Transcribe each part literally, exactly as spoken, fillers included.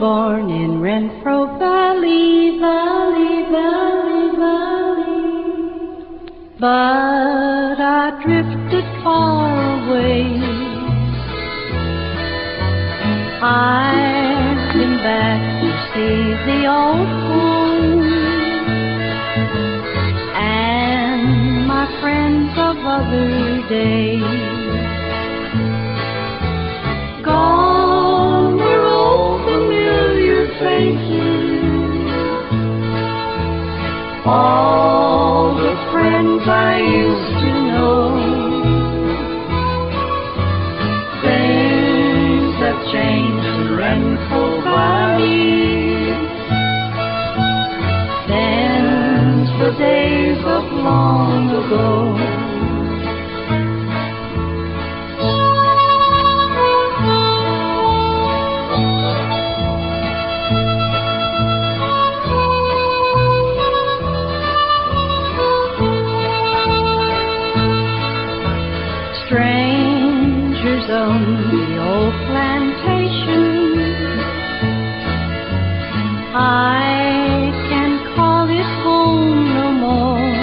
born in Renfro Valley, Valley, Valley, Valley, but I drifted far away. I've been back to see the old home and my friends of other days. Gone were old familiar faces, all the friends I used to know. Things have changed in Renfro Valley since the days of long ago. Strangers own the old plantation. I can't call it home no more.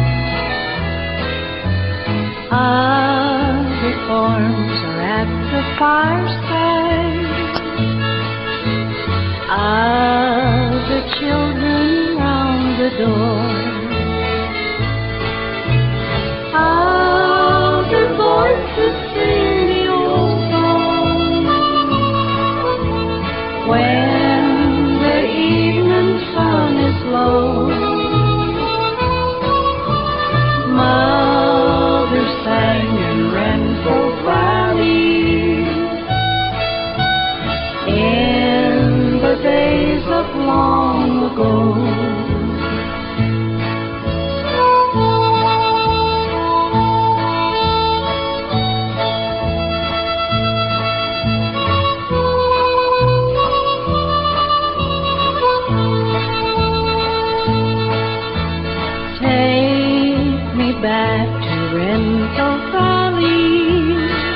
Other forms are at the fireside, other children round the door. Other voices sing the old song when the evening sun is low. Mother sang in Renfro Valley in the days of long ago. Back to Renfro Valley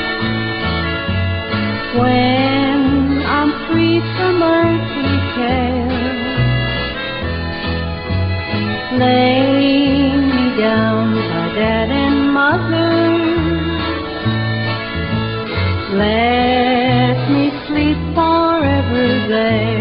when I'm free from earthly care. Lay me down by Dad and Mother, let me sleep forever there.